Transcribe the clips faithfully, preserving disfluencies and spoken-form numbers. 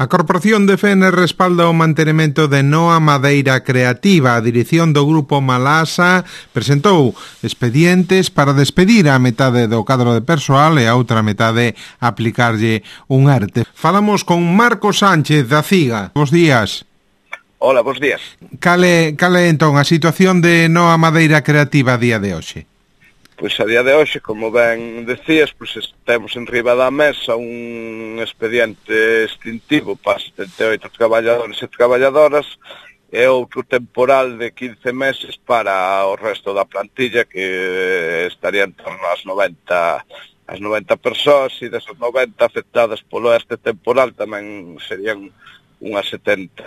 A Corporación de Fene respalda o mantenimento de Noa Madeira Creativa. A dirección do Grupo Malasa presentou expedientes para despedir a metade do cadro de persoal e a outra metade aplicarlle un ERTE. Falamos con Marco Sánchez da CIGA. Bos días. Hola, bos días. Cale, cale entón a situación de Noa Madeira Creativa a día de hoxe? Pois a día de hoxe, como ben decías, pois temos en riba da mesa un expediente extintivo para setenta e oito traballadores e traballadoras e outro temporal de quince meses para o resto da plantilla, que estaría en torno ás noventa, as noventa persoas, e desas noventa afectadas polo este temporal tamén serían unhas setenta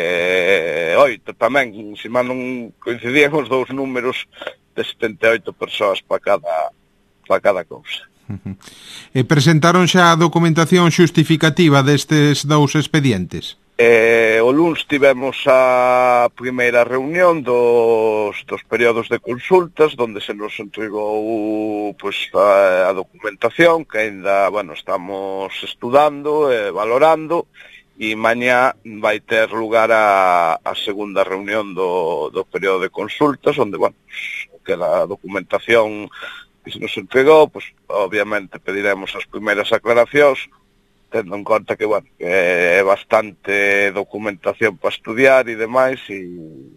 e oito tamén, se mal non coincidían os dous números de setenta e oito persoas para cada, para cada cousa. Uh-huh. E presentaron xa a documentación xustificativa destes dous expedientes? Eh, o luns tivemos a primeira reunión dos, dos períodos de consultas, onde se nos entregou pues, a, a documentación, que ainda, bueno, estamos estudando e valorando, e mañá vai ter lugar a, a segunda reunión do, do período de consultas, onde, bueno, que a documentación que se nos entregou, pues, obviamente pediremos as primeiras aclaracións, tendo en conta que, bueno, que é bastante documentación para estudiar e demais, e,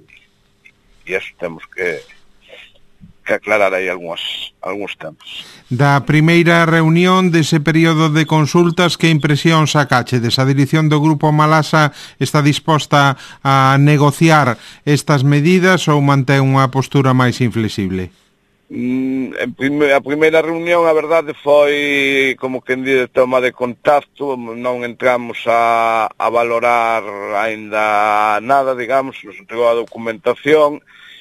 e eso temos que, que aclarar aí algúns, algúns temas. Da primeira reunión dese período de consultas, que impresión sacachedes? A dirección do Grupo Malasa está disposta a negociar estas medidas ou mantén unha postura máis inflexible? Mm, en prime, a primeira reunión, a verdade, foi como que en día de toma de contacto, non entramos a, a valorar aínda nada, digamos, nos entregou a documentación,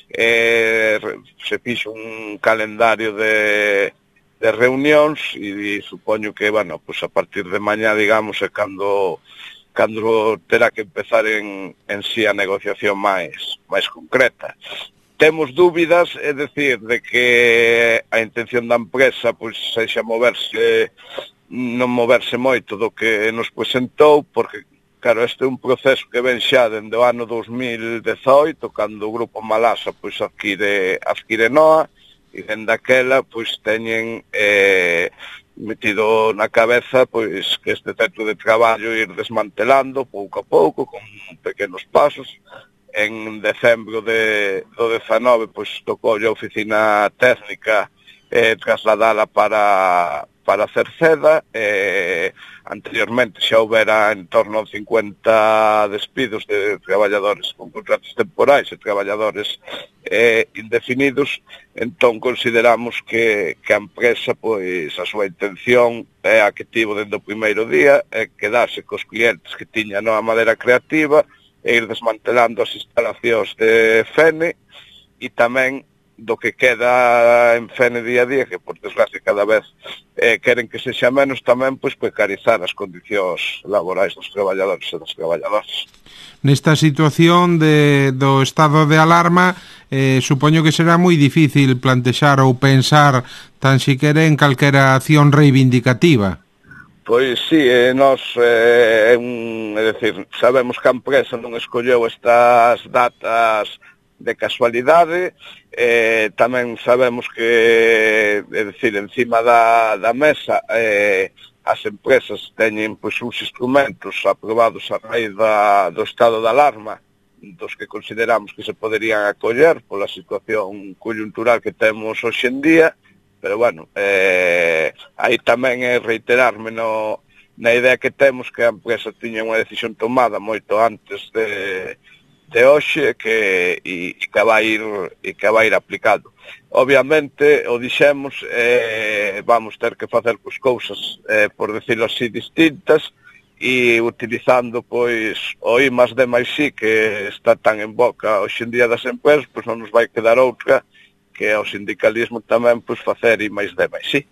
eh, se fixo un calendario de, de reunións e, e supoño que, bueno, pues a partir de mañá, digamos, é cando, cando terá que empezar en, en sí a negociación máis, máis concreta. Temos dúbidas, é dicir, de que a intención da empresa pois sexa moverse, non moverse moito do que nos presentou, porque, claro, este é un proceso que ven xa dende o ano dos mil dezoito, cando o Grupo Malasa pois adquire, adquire Noa, e dende aquela pois teñen eh, metido na cabeza pois que este centro de traballo ir desmantelando pouco a pouco, con pequenos pasos. En decembro de, do dezanove, pois, tocou a oficina técnica eh, trasladala para, para Cerceda. Eh, anteriormente xa houbera en torno a cincuenta despidos de traballadores con contratos temporais e traballadores eh, indefinidos. Entón, consideramos que, que a empresa, pois, a súa intención é a que tivo dende o primeiro día, é quedarse cos clientes que tiña Noa Madeira Creativa, e ir desmantelando as instalacións de Fene, e tamén do que queda en Fene día a día, que por desgracia cada vez eh, queren que sexa menos, tamén pois precarizar as condicións laborais dos traballadores e das traballadoras. Nesta situación de, do estado de alarma, eh, supoño que será moi difícil plantexar ou pensar tan siquiera en calquera acción reivindicativa. Pois sí, eh, nós, eh, un, é dicir, sabemos que a empresa non escolleu estas datas de casualidade, eh, tamén sabemos que, é dicir, encima da, da mesa, eh, as empresas teñen pois, uns instrumentos aprobados a raíz da, do estado de alarma, dos que consideramos que se poderían acoller pola situación coyuntural que temos hoxe en día. Pero, bueno, eh, aí tamén é reiterarme no, na idea que temos que a empresa tiña unha decisión tomada moito antes de, de hoxe que, e, e que vai ir, e que vai ir aplicado. Obviamente, o dixemos, eh, vamos ter que facer cos cousas, eh, por decirlo así, distintas, e utilizando, pois, o I máis D máis I, que está tan en boca hoxe en día das empresas, pois non nos vai quedar outra que é o sindicalismo tamén pois facer I máis D máis I.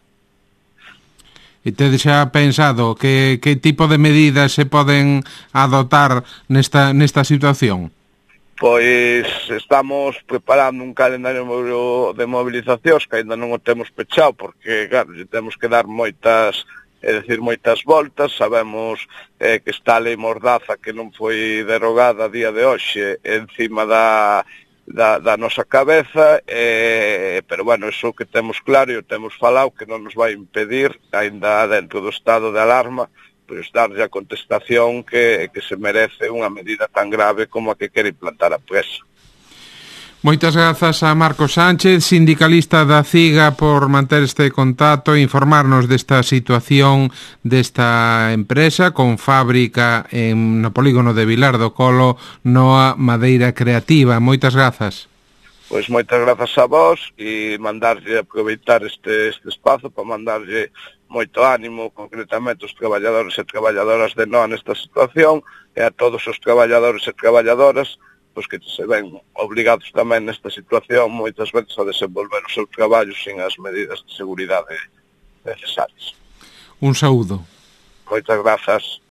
E tedes xa pensado que, que tipo de medidas se poden adoptar nesta, nesta situación? Pois estamos preparando un calendario de movilizacións que ainda non o temos pechado porque, claro, temos que dar moitas é dicir, moitas voltas. Sabemos eh, que está a lei Mordaza, que non foi derogada a día de hoxe, encima da, da, da nosa cabeza, eh, pero bueno, iso que temos claro e o temos falado, que non nos vai impedir, aínda dentro do estado de alarma, pois darlle a contestación que, que se merece unha medida tan grave como a que quere implantar a presa. Moitas grazas a Marcos Sánchez, sindicalista da CIGA, por manter este contacto e informarnos desta situación desta empresa con fábrica en no polígono de Vilar do Colo, Noa Madeira Creativa. Moitas grazas. Pois moitas grazas a vos e mandarlle, aproveitar este, este espazo para mandarlle moito ánimo, concretamente, aos traballadores e traballadoras de Noa nesta situación, e a todos os traballadores e traballadoras pois que se ven obligados tamén nesta situación moitas veces a desenvolver o seu traballo sin as medidas de seguridade necesarias. Un saúdo. Moitas grazas.